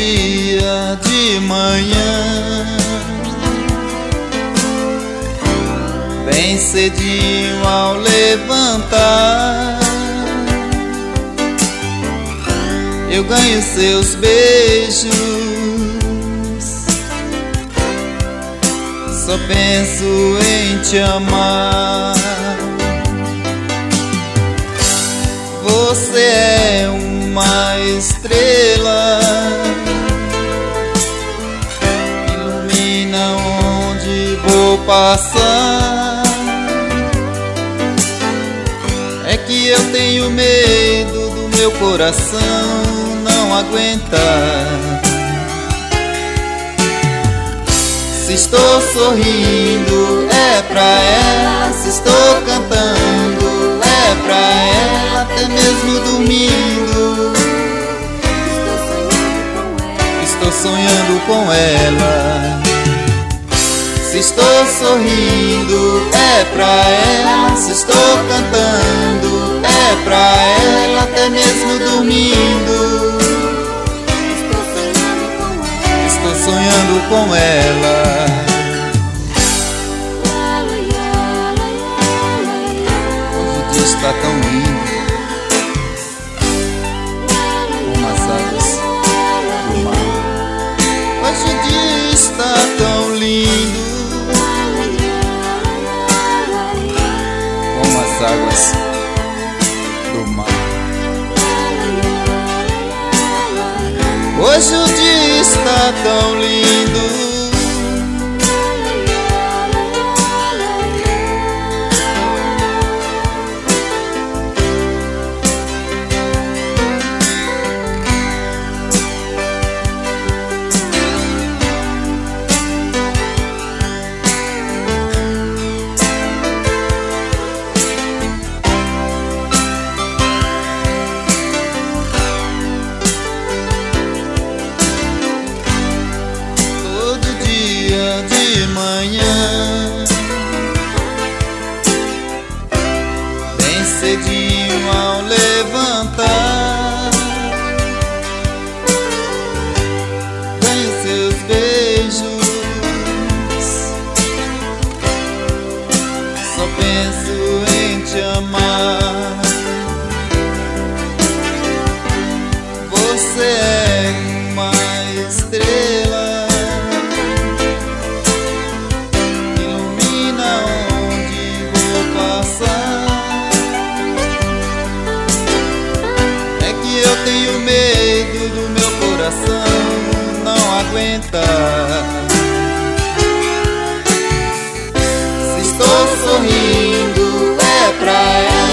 dia de manhã, bem cedinho ao levantar, eu ganho seus beijos. Só penso em te amar. Você é uma estrela, ilumina onde vou passar. É que eu tenho medo do meu coração não aguentar. Se estou sorrindo é pra ela, se estou cantando é pra ela, até mesmo dormindo estou sonhando com ela. Se estou sorrindo é pra ela, se estou cantando é pra ela, até mesmo dormindo estou sonhando com ela. Hoje o dia está tão lindo, como as águas do mar. Hoje o dia está tão lindo, como as águas do mar. Hoje o dia está tão lindo. De manhã, bem cedinho ao levantar, ganho seus beijos. Só penso em te amar. Você é uma estrela, eu tenho medo do meu coração não aguentar. Se estou sorrindo é pra ela,